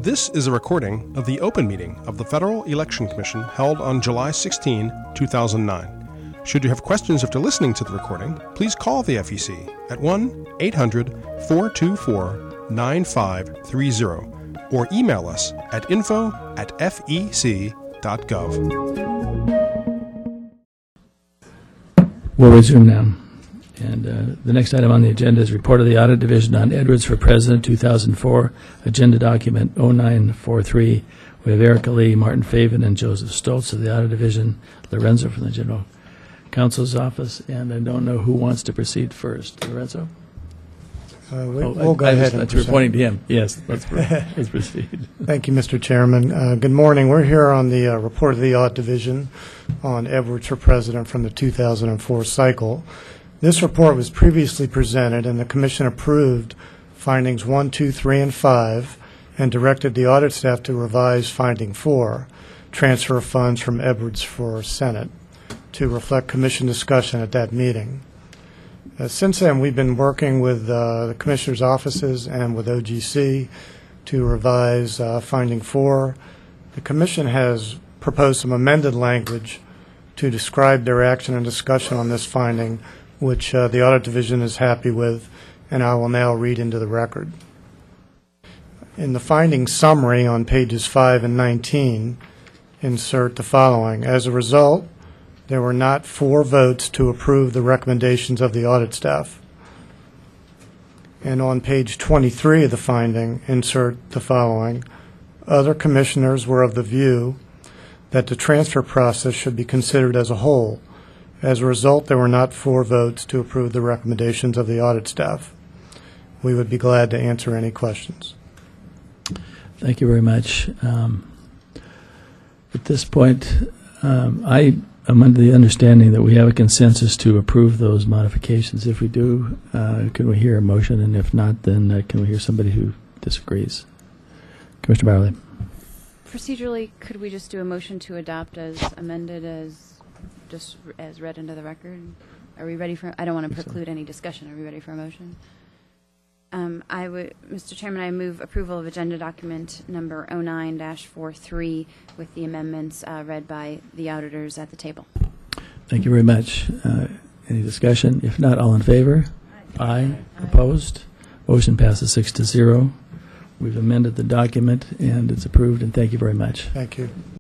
This is a recording of the open meeting of the Federal Election Commission held on July 16, 2009. Should you have questions after listening to the recording, please call the FEC at 1-800-424-9530 or email us at info@fec.gov. We'll resume now. And the next item on the agenda is report of the Audit Division on Edwards for President 2004, Agenda Document 0943. We have Erica Lee, Martin Faven, and Joseph Stoltz of the Audit Division, Lorenzo from the General Counsel's Office, and I don't know who wants to proceed first. Lorenzo? We'll go ahead and you're pointing to him. Yes, let's proceed. Thank you, Mr. Chairman. Good morning. We're here on the report of the Audit Division on Edwards for President from the 2004 cycle. This report was previously presented, and the Commission approved findings 1, 2, 3, and 5, and directed the audit staff to revise finding 4, transfer of funds from Edwards for Senate, to reflect Commission discussion at that meeting. Since then, we've been working with the Commissioner's offices and with OGC to revise finding 4. The Commission has proposed some amended language to describe their action and discussion on this finding, which the Audit Division is happy with, and I will now read into the record. In the finding summary on pages 5 and 19, insert the following. As a result, there were not 4 votes to approve the recommendations of the audit staff. And on page 23 of the finding, insert the following. Other commissioners were of the view that the transfer process should be considered as a whole. As a result, there were not 4 votes to approve the recommendations of the audit staff. We would be glad to answer any questions. Thank you very much. At this point, I am under the understanding that we have a consensus to approve those modifications. If we do, can we hear a motion? And if not, then can we hear somebody who disagrees? Commissioner Barley. Procedurally, could we just do a motion to adopt as amended as read into the record? Are we ready for? I don't want to preclude any discussion. Are we ready for a motion? Mr. Chairman, I move approval of agenda document number 09-43 with the amendments read by the auditors at the table. Thank you very much. Any discussion? If not, all in favor? Aye. Opposed? Motion passes 6-0. We've amended the document and it's approved, and thank you very much. Thank you.